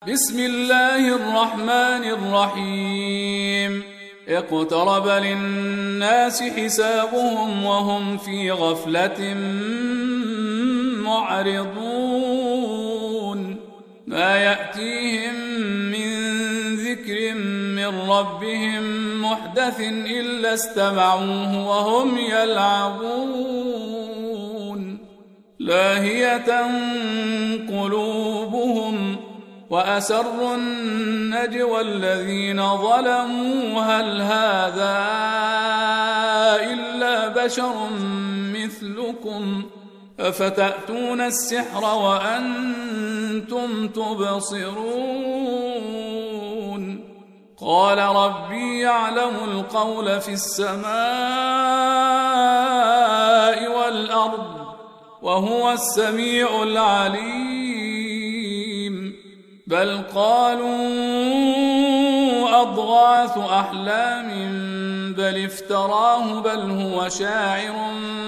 بسم الله الرحمن الرحيم. اقترب للناس حسابهم وهم في غفلة معرضون ما يأتيهم من ذكر من ربهم محدث إلا استمعوه وهم يلعبون لاهية قلوبهم وأسروا النجوى الذين ظلموا هل هذا إلا بشر مثلكم أفتأتون السحر وأنتم تبصرون قال ربي يعلم القول في السماء والأرض وهو السميع العليم بل قالوا أضغاث أحلام بل افتراه بل هو شاعر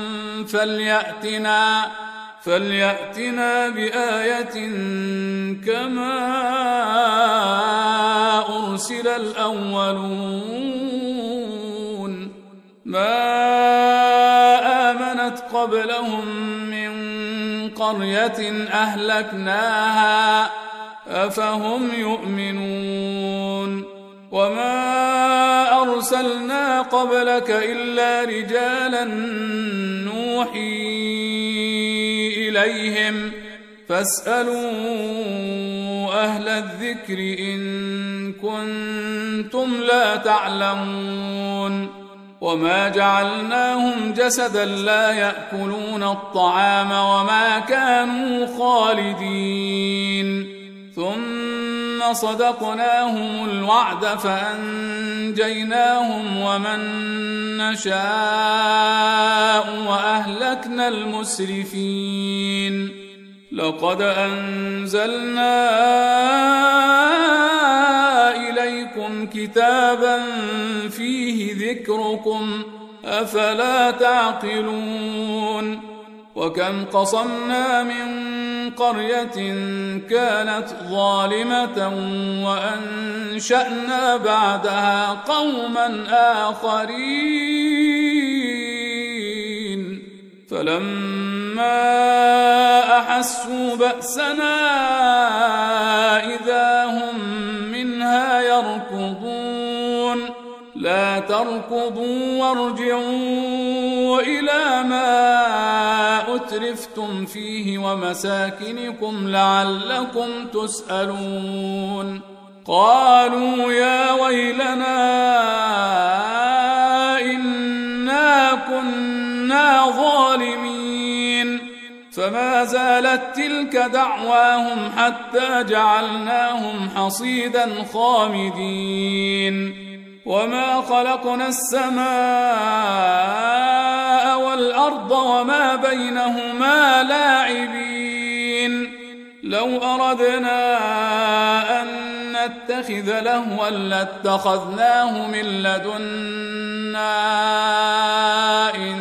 فليأتنا بآية كما أرسل الأولون ما آمنت قبلهم من قرية أهلكناها أفهم يؤمنون وما أرسلنا قبلك إلا رجالا نوحي إليهم فاسألوا أهل الذكر إن كنتم لا تعلمون وما جعلناهم جسدا لا يأكلون الطعام وما كانوا خالدين ثم صدقناهم الوعد فأنجيناهم ومن نشاء وأهلكنا المسرفين لقد أنزلنا إليكم كتابا فيه ذكركم أفلا تعقلون وكم قصمنا من قرية كانت ظالمة وأنشأنا بعدها قوما آخرين فلما أحسوا بأسنا إذا هم منها يركضون لا تركضوا وارجعوا إلى ما أترفتم فيه ومساكنكم لعلكم تسألون قالوا يا ويلنا إنا كنا ظالمين فما زالت تلك دعواهم حتى جعلناهم حصيدا خامدين وما خلقنا السماء والأرض وما بينهما لاعبين لو أردنا أن نتخذ لهوا لاتخذناه من لدنا إن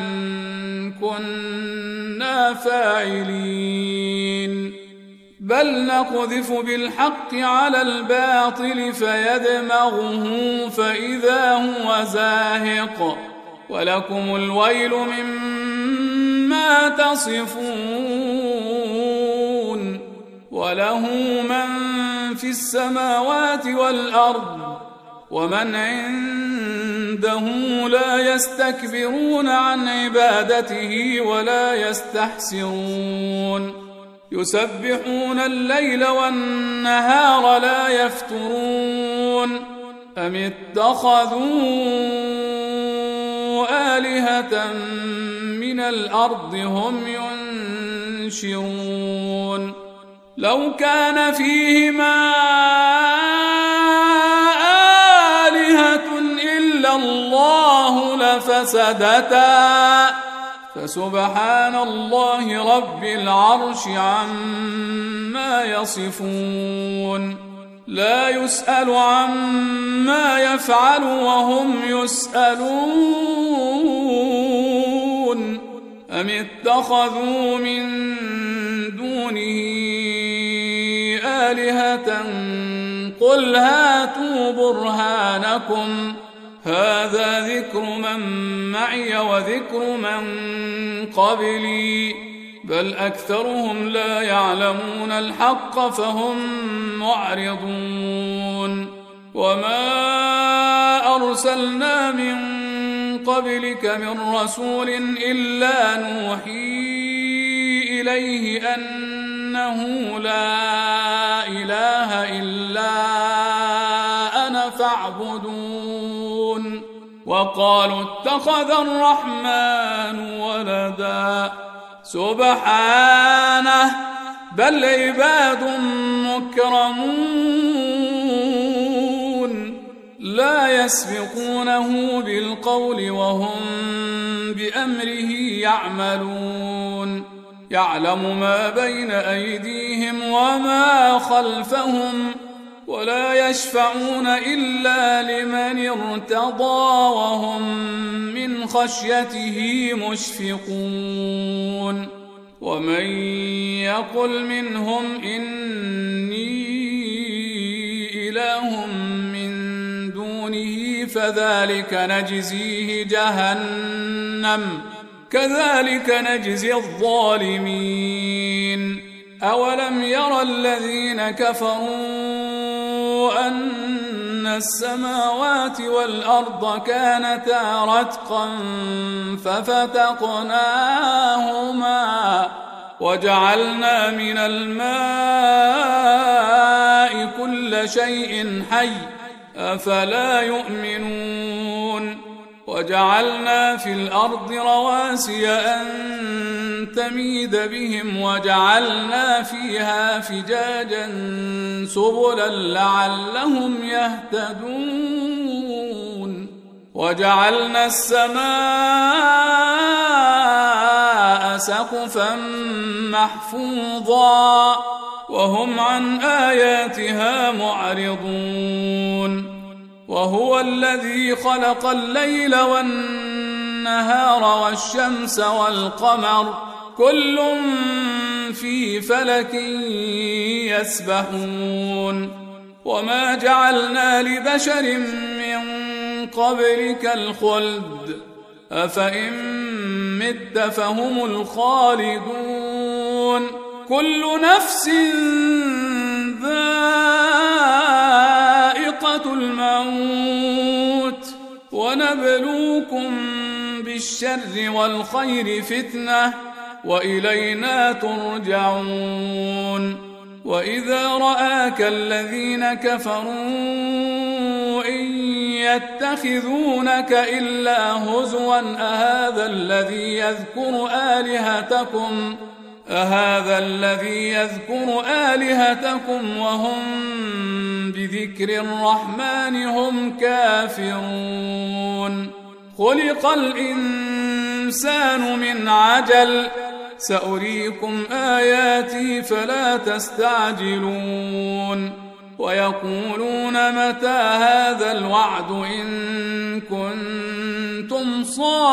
كنا فاعلين بل نقذف بالحق على الباطل فيدمغه فإذا هو زاهق ولكم الويل مما تصفون وله من في السماوات والأرض ومن عنده لا يستكبرون عن عبادته ولا يستحسرون يسبحون الليل والنهار لا يفترون أم اتخذوا آلهة من الأرض هم ينشرون لو كان فيهما آلهة إلا الله لفسدتا فسبحان الله رب العرش عما يصفون لا يسأل عما يفعل وهم يسألون أم اتخذوا من دونه آلهة قل هاتوا برهانكم هذا ذكر من معي وذكر من قبلي بل أكثرهم لا يعلمون الحق فهم معرضون وما أرسلنا من قبلك من رسول إلا نوحي إليه أنه لا إله إلا أنا فاعبدون وقالوا اتخذ الرحمن ولدا سبحانه بل عباد مكرمون لا يسبقونه بالقول وهم بأمره يعملون يعلم ما بين أيديهم وما خلفهم ولا يشفعون إلا لمن ارتضى وهم من خشيته مشفقون ومن يقل منهم إني إله من دونه فذلك نجزيه جهنم كذلك نجزي الظالمين أولم يرى الذين كفروا أن السماوات والأرض كانتا رتقا ففتقناهما وجعلنا من الماء كل شيء حي أفلا يؤمنون وجعلنا في الأرض رواسي أن تميد بهم وجعلنا فيها فجاجا سبلا لعلهم يهتدون وجعلنا السماء سقفا محفوظا وهم عن آياتها معرضون وهو الذي خلق الليل والنهار والشمس والقمر كل في فلك يسبحون وما جعلنا لبشر من قبلك الخلد أفإن مت فهم الخالدون كل نفس ذائقة الموت ونبلوكم بالشر والخير فتنة وإلينا ترجعون وإذا رآك الذين كفروا إن يتخذونك إلا هزوا أهذا الذي يذكر آلهتكم وهم بذكر الرحمن هم كافرون خلق الإنسان من عجل سأريكم آياتي فلا تستعجلون ويقولون متى هذا الوعد إن كنتم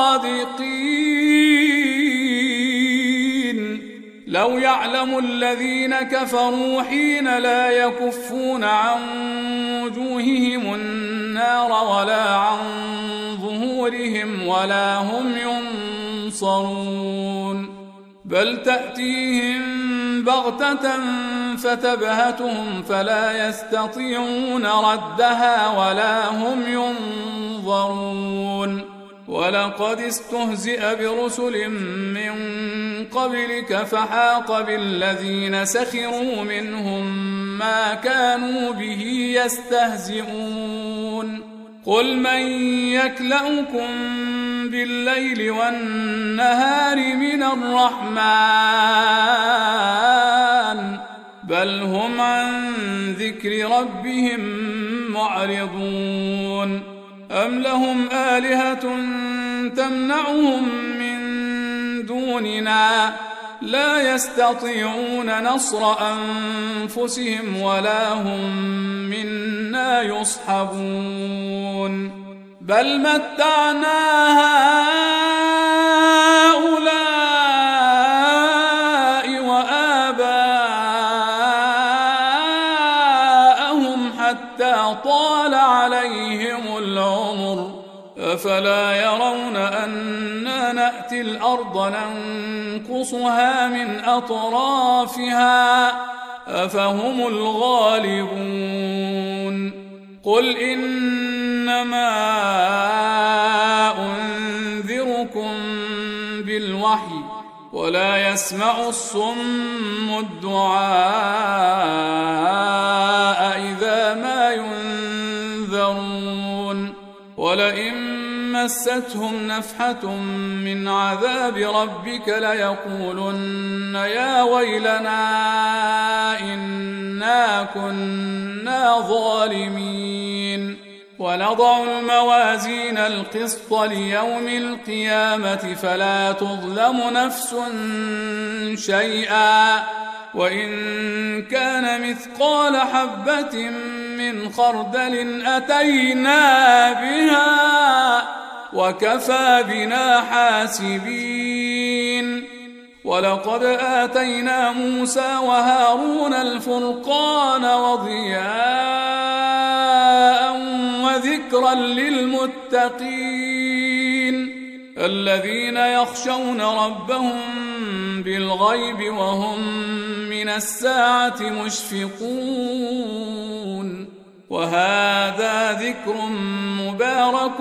صادقين لو يعلم الذين كفروا حين لا يكفون عن وجوههم النار ولا عن ظهورهم ولا هم ينصرون بل تأتيهم بغتة فتبهتهم فلا يستطيعون ردها ولا هم ينظرون ولقد استهزئ برسل من قبلك فحاق بالذين سخروا منهم ما كانوا به يستهزئون قل من يكلؤكم بالليل والنهار من الرحمن بل هم عن ذكر ربهم معرضون أم لهم آلهة تمنعهم من دوننا لا يستطيعون نصر أنفسهم ولا هم منا يصحبون بل متعنا هؤلاء وآباءهم حتى طال عليهم العمر أفلا يرون أنا نأتي الأرض ننقصها من أطرافها أفهم الغالبون قل إنما أنذركم بالوحي ولا يسمع الصم الدعاء إذا ما ينذرون ولئن مستهم نفحة من عذاب ربك ليقولن يا ويلنا إنا كنا ظالمين ونضع الموازين القسط ليوم القيامة فلا تظلم نفس شيئا وإن كان مثقال حبة من خردل أتينا بها وكفى بنا حاسبين ولقد آتينا موسى وهارون الفرقان وضياء وذكرا للمتقين الذين يخشون ربهم بالغيب وهم من الساعة مشفقون وهذا ذكر مبارك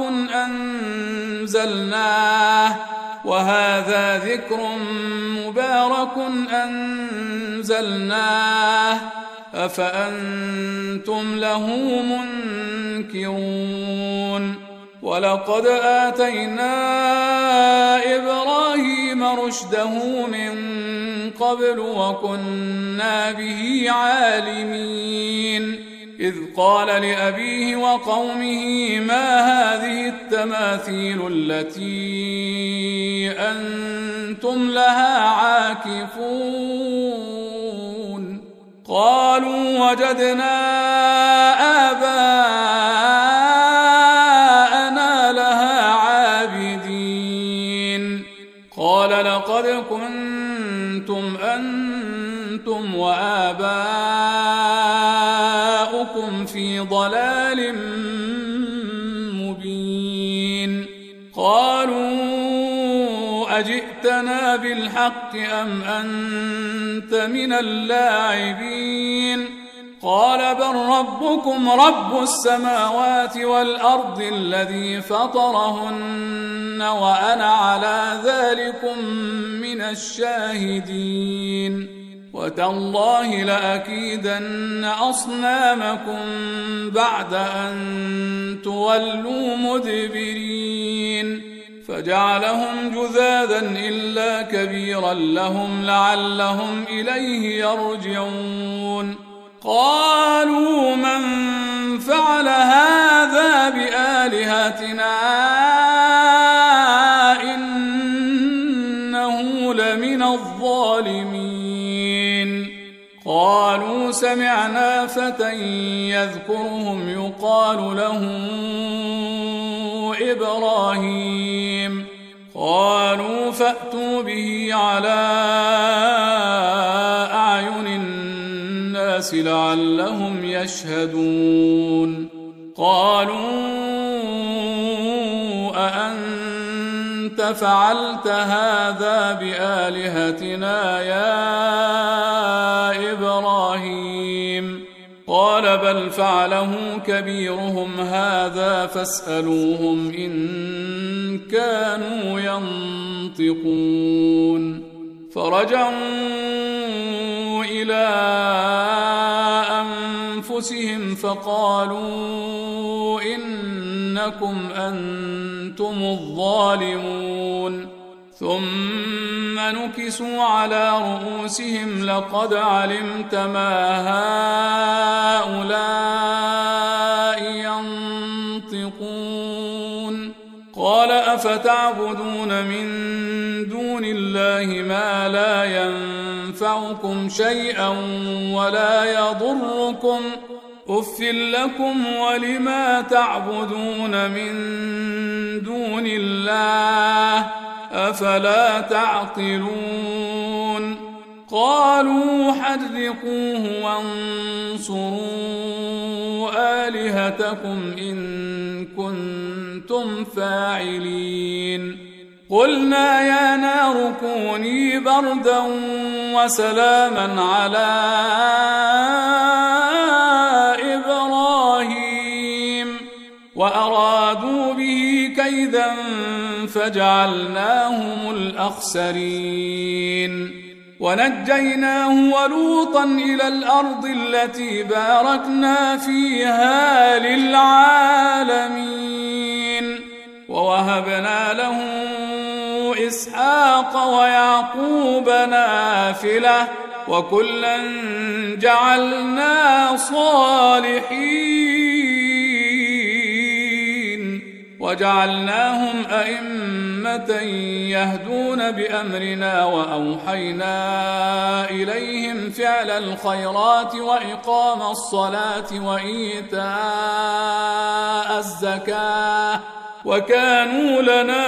أنزلناه أفأنتم له منكرون ولقد آتينا إبراهيم رشده من قبل وكنا به عالمين إذ قال لأبيه وقومه ما هذه التماثيل التي أنتم لها عاكفون قالوا وجدنا آباءنا لها عابدين قال لقد كنتم أنتم وآباؤكم في ضلال مبين قالوا أجئتنا بالحق أم أنت من اللاعبين قال بل ربكم رب السماوات والأرض الذي فطرهن وأنا على ذلكم من الشاهدين وتالله لأكيدن أصنامكم بعد أن تولوا مدبرين فجعلهم جذاذا إلا كبيرا لهم لعلهم إليه يرجعون قالوا من فعل هذا بآلهتنا إنه لمن الظالمين قالوا سمعنا فتى يذكرهم يقال له إبراهيم قالوا فأتوا به على أعين الناس لعلهم يشهدون قالوا أأنت فعلت هذا بآلهتنا يا إبراهيم قال بل فعله كبيرهم هذا فاسألوهم إن كانوا ينطقون فرجعوا إلى أنفسهم فقالوا إنكم أنتم الظالمون ثم نكسوا على رؤوسهم لقد علمت ما هؤلاء ينطقون قال أفتعبدون من دون الله ما لا ينفعكم شيئا ولا يضركم أف لكم ولما تعبدون من دون الله أفلا تعقلون قالوا حرقوه وانصروا آلهتكم إن كنتم فاعلين قلنا يا نار كوني بردا وسلاما على إبراهيم وأرادوا به كيدا فجعلناهم الأخسرين ونجيناه ولوطا إلى الأرض التي باركنا فيها للعالمين ووهبنا له إسحاق ويعقوب نافلة وكلا جعلنا صالحين وجعلناهم أئمة يهدون بأمرنا وأوحينا إليهم فعل الخيرات وإقام الصلاة وإيتاء الزكاة وكانوا لنا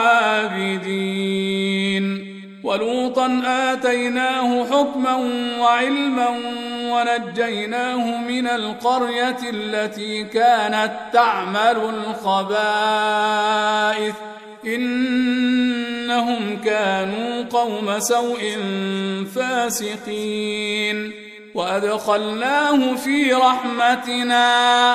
عابدين ولوطا آتيناه حكما وعلما ونجيناه من القرية التي كانت تعمل الخبائث إنهم كانوا قوم سوء فاسقين وأدخلناه في رحمتنا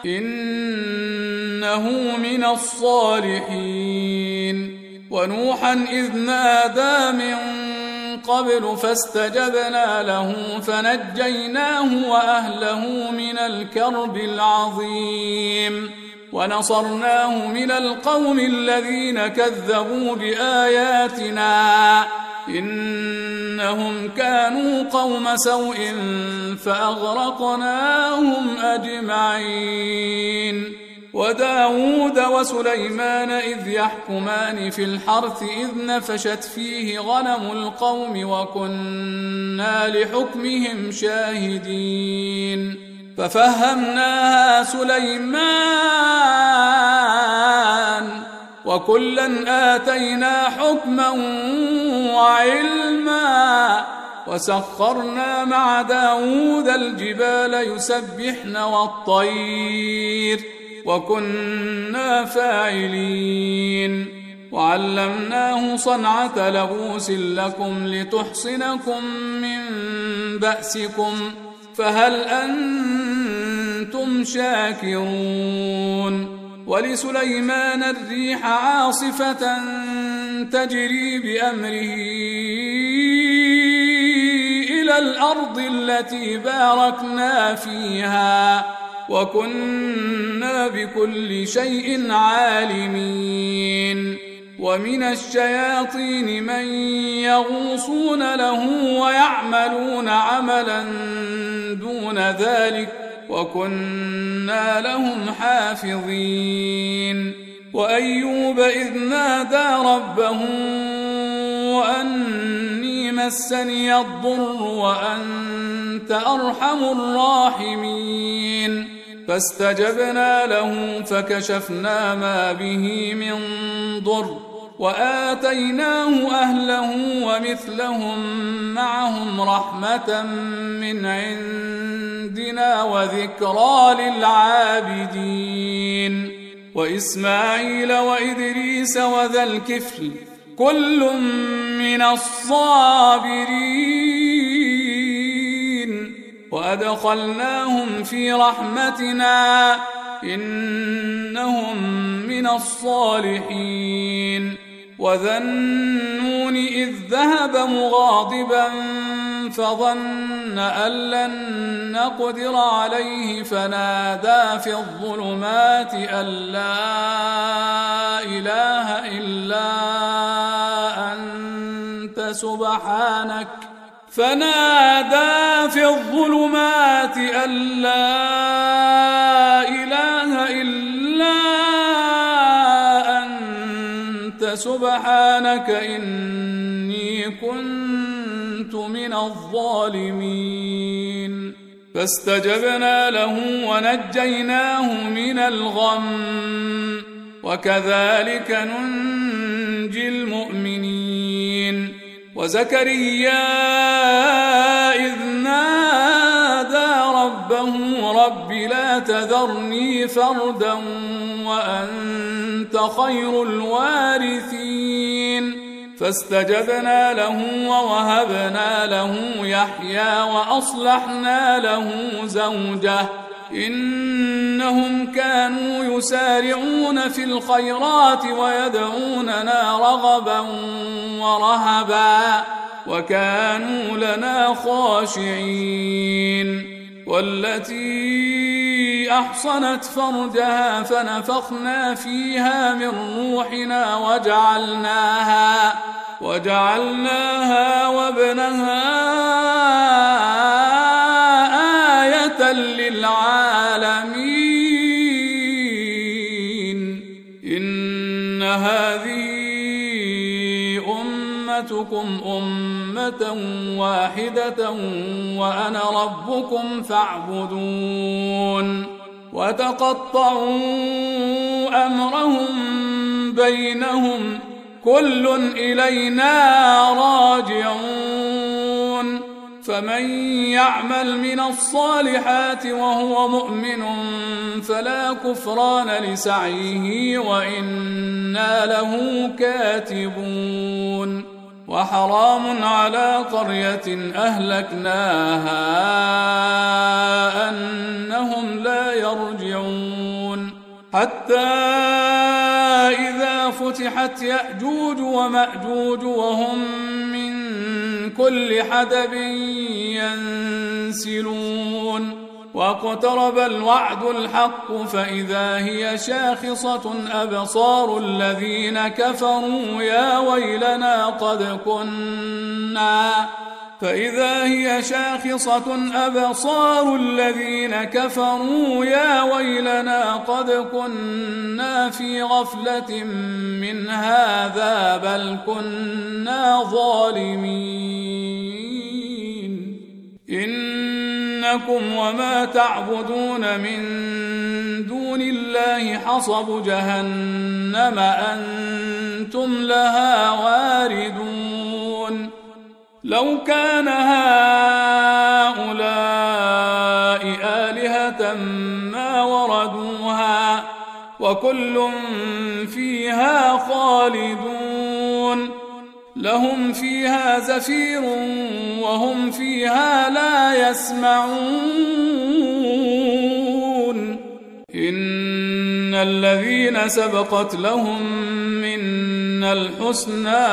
إنه من الصالحين ونوحا إذ نادى من قبل فاستجبنا له فنجيناه وأهله من الكرب العظيم ونصرناه من القوم الذين كذبوا بآياتنا إنهم كانوا قوم سوء فأغرقناهم أجمعين وداود وسليمان إذ يحكمان في الحرث إذ نفشت فيه غنم القوم وكنا لحكمهم شاهدين ففهمناها سليمان وكلا آتينا حكما وعلما وسخرنا مع داود الجبال يسبحن والطير وكنا فاعلين وعلمناه صنعة لبوس لكم لتحصنكم من بأسكم فهل أنتم شاكرون ولسليمان الريح عاصفة تجري بأمره إلى الأرض التي باركنا فيها وكنا بكل شيء عالمين ومن الشياطين من يغوصون له ويعملون عملا دون ذلك وكنا لهم حافظين وأيوب إذ نادى ربه أني مسني الضر وأنت أرحم الراحمين فاستجبنا له فكشفنا ما به من ضر وآتيناه أهله ومثلهم معهم رحمة من عندنا وذكرى للعابدين وإسماعيل وإدريس وذا الكفل كل من الصابرين وأدخلناهم في رحمتنا إنهم من الصالحين وذا النون إذ ذهب مغاضبا فظن أن لن نقدر عليه فنادى في الظلمات أن لا إله إلا أنت سبحانك فنادى في الظلمات أن لا إله إلا أنت سبحانك إني كنت من الظالمين فاستجبنا له ونجيناه من الغم وكذلك ننجي المؤمنين وزكريا إذ نادى ربه رب لا تذرني فردا وأنت خير الوارثين فاستجبنا له ووهبنا له يحيى وأصلحنا له زوجه إنهم كانوا يسارعون في الخيرات ويدعوننا رغبا ورهبا وكانوا لنا خاشعين والتي أحصنت فرجها فنفخنا فيها من روحنا وجعلناها وابنها آية للعالمين إن هذه أمتكم أمة واحدة وأنا ربكم فاعبدون وتقطعوا أمرهم بينهم كل إلينا راجعون فمن يعمل من الصالحات وهو مؤمن فلا كفران لسعيه وإنا له كاتبون وحرام على قرية أهلكناها أنهم لا يرجعون حتى إذا فتحت يأجوج ومأجوج وهم من كل حدب ينسلون واقترب الوعد الحق فإذا هي شاخصة أبصار الذين كفروا يا ويلنا قد كنا في غفلة من هذا بل كنا ظالمين إنكم وما تعبدون من دون الله حصب جهنم أنتم لها واردون لو كان هؤلاء آلهة ما وردوها وكل فيها خالدون لهم فيها زفير وهم فيها لا يسمعون إن الذين سبقت لهم منا الحسنى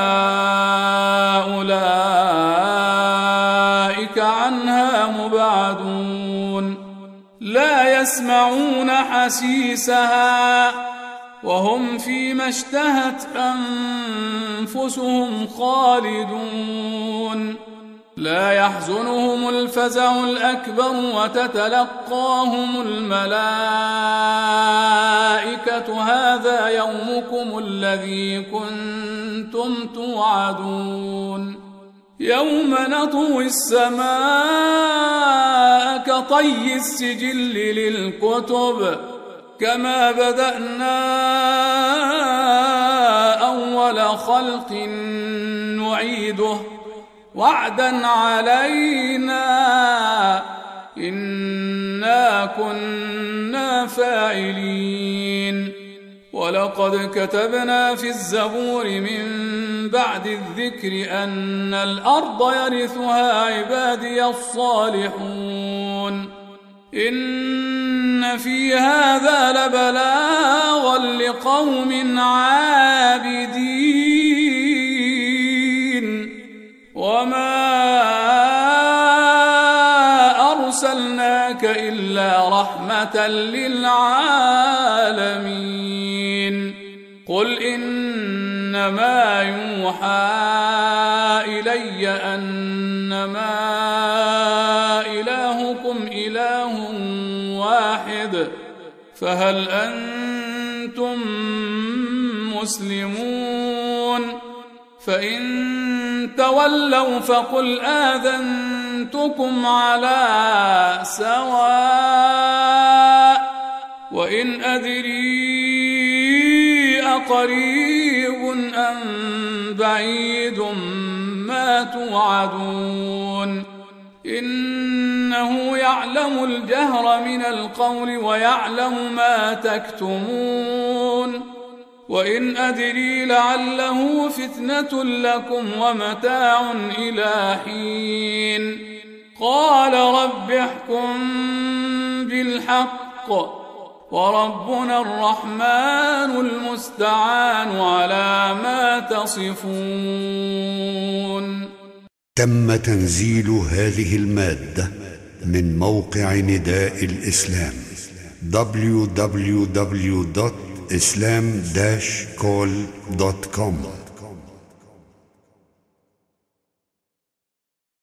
أولئك عنها مبعدون لا يسمعون حسيسها وهم فيما اشتهت أنفسهم خالدون لا يحزنهم الفزع الأكبر وتتلقاهم الملائكة هذا يومكم الذي كنتم توعدون يوم نطوي السماء كطي السجل للكتب كما بدأنا أول خلق نعيده وعدا علينا إنا كنا فاعلين ولقد كتبنا في الزبور من بعد الذكر أن الأرض يرثها عبادي الصالحون إن في هذا لبلاغا لقوم عابدين وما أرسلناك إلا رحمة للعالمين قل إنما يوحى إلي أنما إلهكم إله واحد فهل أنتم مسلمون فإن تولوا فقل آذنتكم على سواء وإن أدري أقريب أم بعيد ما توعدون إنه يعلم الجهر من القول ويعلم ما تكتمون وإن أدري لعله فتنة لكم ومتاع إلى حين قال رب احكم بالحق وربنا الرحمن المستعان على ما تصفون. تم تنزيل هذه المادة من موقع نداء الإسلام www.islam-call.com